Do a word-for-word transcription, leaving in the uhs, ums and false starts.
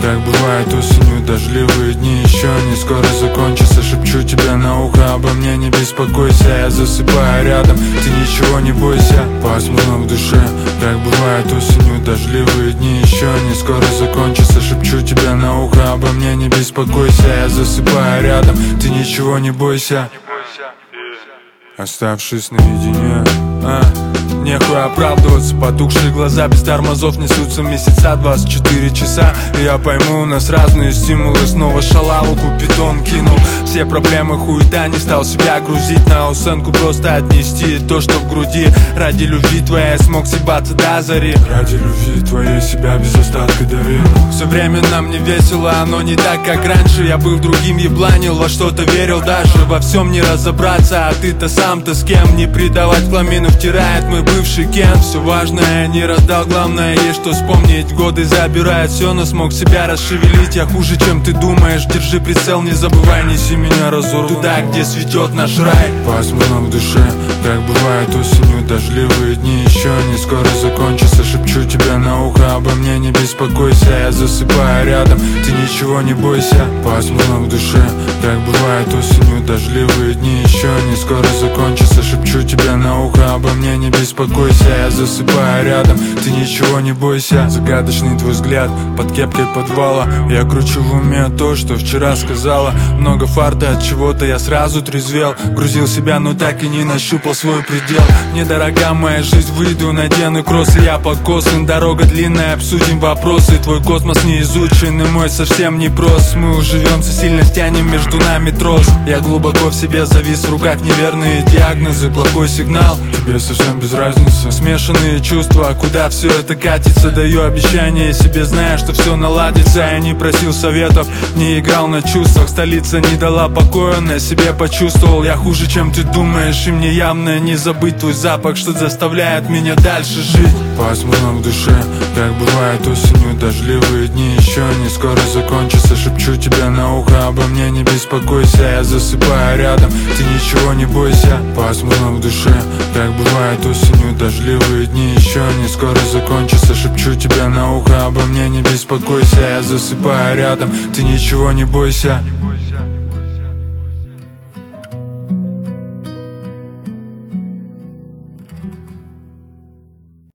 как бывает осенью дождливые дни. Еще не скоро закончится, шепчу тебе на ухо: обо мне не беспокойся, я засыпаю рядом, ты ничего не бойся. Пасмурно в душе, как бывает осенью дождливые дни. Еще не скоро закончится, шепчу тебе на ухо: обо мне не беспокойся, я засыпаю рядом, ты ничего не бойся. Оставшись наедине, а, нехуй оправдываться. Потухшие глаза без тормозов несутся месяца, двадцать четыре часа. И я пойму, у нас разные стимулы. Снова шалаву купидон кинул. Все проблемы хуета, не стал себя грузить. На оценку просто отнести то, что в груди. Ради любви твоей смог съебаться до зари. Ради любви твоей себя без остатка дарил. Все время нам не весело, оно не так, как раньше. Я был другим, ебланил, во что-то верил даже. Во всем не разобраться, а ты-то сам-то с кем? Не предавать хламину, втирает мой бывший Кен. Все важное не раздал, главное есть что вспомнить. Годы забирают все, но смог себя расшевелить. Я хуже, чем ты думаешь, держи прицел, не забывай, неси меня разорву туда, где цветет наш рай. Пасмурно в душе, как бывает осенью дождливые дни. Еще не скоро закончится, шепчу тебе на ухо: обо мне не беспокойся, я засыпаю рядом, ты ничего не бойся. Пасмурно в душе, как бывает осенью дождливые дни. Еще не скоро закончится, шепчу тебе на ухо: обо мне не беспокойся, я засыпаю рядом, ты ничего не бойся. Загадочный твой взгляд под кепкой подвала. Я кручу в уме то, что вчера сказала. Много фарта, от чего-то я сразу трезвел. Грузил себя, но так и не нащупал свой предел. Недорога моя жизнь, выйду, надену кроссы. Я покосан, дорога длинная, обсудим вопросы. Твой космос не изучен и мой совсем не прост. Мы уживемся, сильно стянем между нами трос. Я глубоко в себе завис, в руках неверные диагнозы. Плохой сигнал, тебе совсем без разницы. Смешанные чувства, куда все это катится. Даю обещание себе, зная, что все наладится. Я не просил советов, не играл на чувствах. Столица не дала покоя, на себе почувствовал. Я хуже, чем ты думаешь, и мне явно не забыть твой запах, что заставляет меня дальше жить. Пасмурно в душе, как бывает осенью дождливые дни. Еще не скоро закончится, шепчу тебе на ухо: обо мне не беспокойся, я засыпаю рядом, ты ничего не бойся. Пасмурно в душе, как бывает осенью дождливые дни. Еще не скоро закончится, шепчу тебе на ухо: обо мне не беспокойся, я засыпаю рядом, ты ничего не бойся.